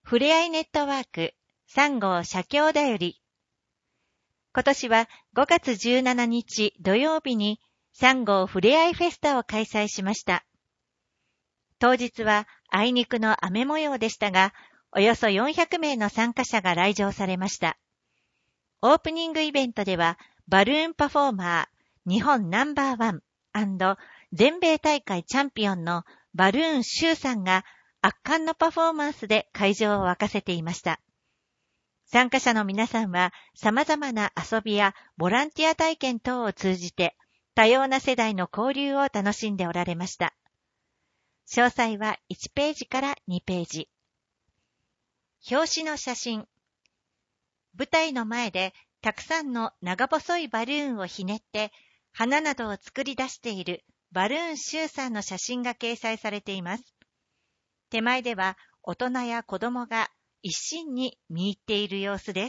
ふれあいネットワーク3号社協だより。今年は5月17日土曜日に3号ふれあいフェスタを開催しました。当日はあいにくの雨模様でしたが、およそ400名の参加者が来場されました。オープニングイベントでは、バルーンパフォーマー日本ナンバーワン&全米大会チャンピオンのバルーンシューさんが圧巻のパフォーマンスで会場を沸かせていました。参加者の皆さんは様々な遊びやボランティア体験等を通じて多様な世代の交流を楽しんでおられました。詳細は1ページから2ページ。表紙の写真。舞台の前でたくさんの長細いバルーンをひねって花などを作り出しているバルーンシューさんの写真が掲載されています。手前では大人や子供が一心に見入っている様子です。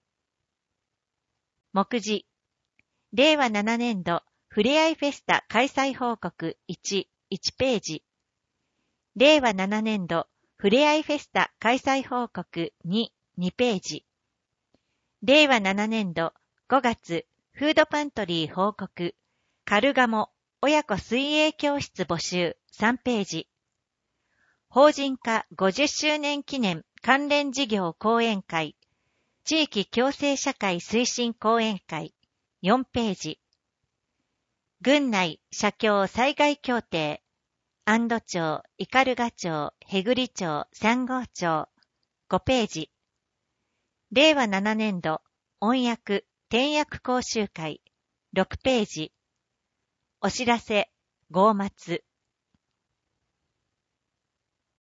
目次。令和7年度ふれあいフェスタ開催報告1ページ。令和7年度ふれあいフェスタ開催報告2ページ。令和7年度5月フードパントリー報告カルガモ親子水泳教室募集3ページ。法人化50周年記念関連事業講演会地域共生社会推進講演会4ページ。郡内社協災害協定安堵町、斑鳩町、へぐり町、三郷町5ページ。令和7年度音訳転訳講習会6ページ。お知らせ、号末